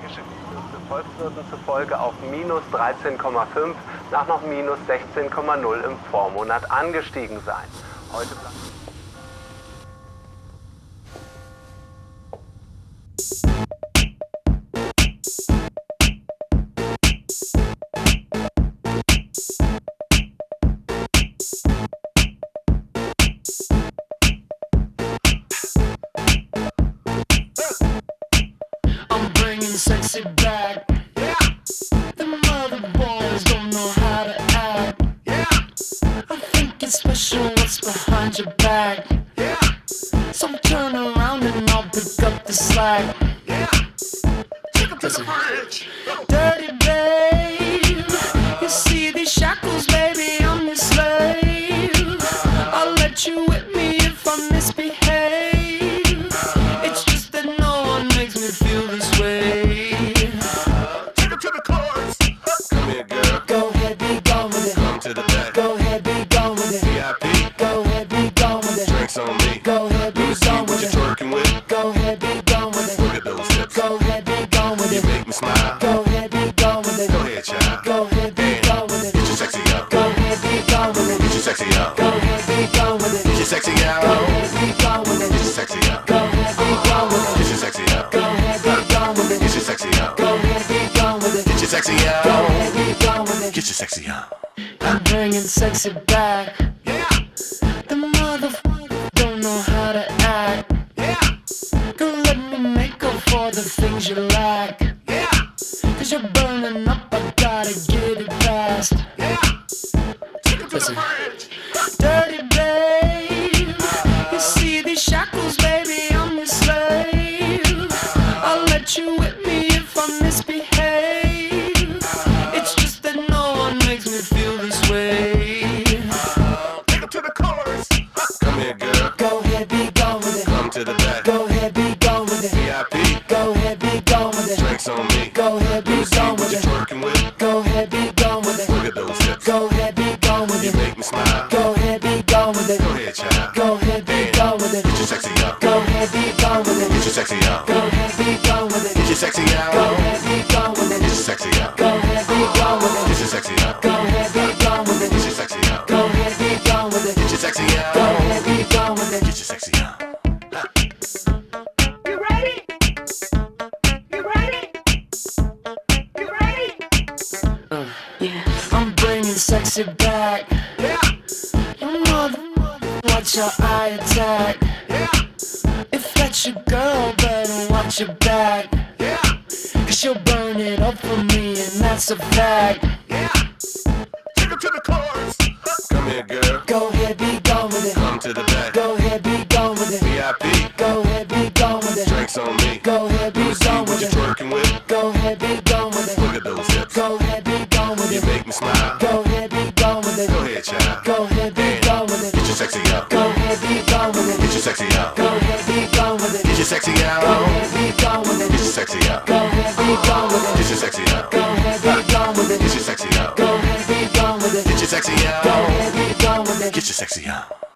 Geschäftsführer des Volkswirten zufolge auf minus 13,5 nach noch minus 16,0 im Vormonat angestiegen sein. Heute sexy back. Yeah. The mother boys don't know how to act. Yeah. I think it's special what's behind your back. Yeah. So turn around and I'll pick up the slack. Yeah. Take 'em to the bridge. Dirty babe, you see these shackles, baby, I'm your slave. I'll let you whip me if I misbehave. It's just that no one makes me feel this way. On me. Go ahead, be gone with what it. you're twerking with. Go ahead, be gone with it. Look at those hips. Go ahead, be gone with You it. make me smile. Go ahead, be gone with it. Go ahead, child. Go ahead, be gone with it. Get your sexy out. Go ahead, be gone with it. Get your sexy out. Go ahead, be gone with it. Get your sexy out. Go ahead, be gone with it. Get your sexy out. Go ahead, be gone with it. Get your sexy out. Go ahead, be gone with it. Get your sexy out. Go ahead, be gone with it. Get your sexy out. Go ahead, be gone with it. Get your sexy out. I'm bringing sexy back. Yeah. The motherfucker don't know how to act. Yeah. Go let me make up for the things you lack. Yeah. Cause you're burning up, I gotta get it fast. Yeah. Take 'em to Listen. the bridge. Dirty babe, you see these shackles, baby, I'm your slave. I'll let you whip me if I misbehave. It's just that no one makes me feel this way. Take 'em to the chorus. Come here, girl. Go ahead, be gone with it. Come to the back. Go ahead, be gone with it. VIP. Go ahead, be gone with it. Drinks on me. Go ahead, be gone What with you're it. twerking with. Go ahead, be gone with it. Look at those hips. Go ahead, be gone with You it. make me smile. Go ahead, be gone with it. Go ahead, child. Go ahead, be gone with it. Get your sexy out. Go ahead, be gone with it. Get your sexy out. Go ahead, be gone with it. Get your sexy out. Go ahead, be gone with it. Get your sexy out. Go ahead, be gone with it. Get your sexy out. Go ahead, be gone with it. Get your sexy out. Go ahead, be gone with it. Get your sexy out. Go ahead, be gone with it. Get your sexy out. You ready? You ready? You ready? I'm bringing sexy back. Yeah. Your mother, watch your eye attack. Yeah. If that's your girl, better watch your back. Yeah. Cause she'll burn it up for me, and that's a fact. Yeah. Take 'em to the chorus. Come here, girl. Go ahead, be gone with it. Come to the back. Go ahead, be gone with it. VIP. Go ahead, be gone with it. Drinks on me. Go ahead, be gone What with you're it. twerking with. Go ahead, be gone with it. Look at those hips. Go ahead, be gone with You it. make me smile. Go ahead, be gone with it. Go ahead, child. Go ahead, be gone with it. Get your sexy out. Go ahead, be gone with it. Get your sexy out. Go ahead, be gone with it. Get your sexy out. Go ahead, be gone with it. Get your sexy out. Go ahead, be gone with it. Get your sexy out. Go ahead, be gone with it. Get your sexy out. Go ahead, be gone with it. Get your sexy out. Go ahead, be gone with it. Get your sexy out.